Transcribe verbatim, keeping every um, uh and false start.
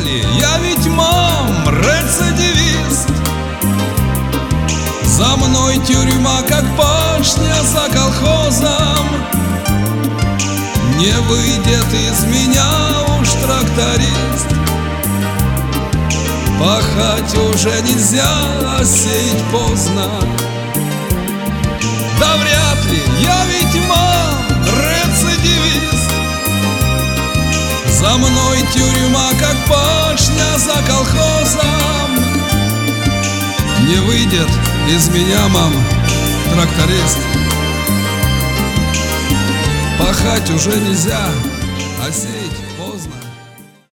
ли, я ведь, мам, рецидивист. За мной тюрьма, как башня за колхозом. Не выйдет из меня уж тракторист. Пахать уже нельзя, а сеять поздно. Да вряд ли, я ведь, мам, рецидивист. За мной тюрьма, как башня за колхозом. Не выйдет из меня, мам, тракторист. Пахать уже нельзя, а сеять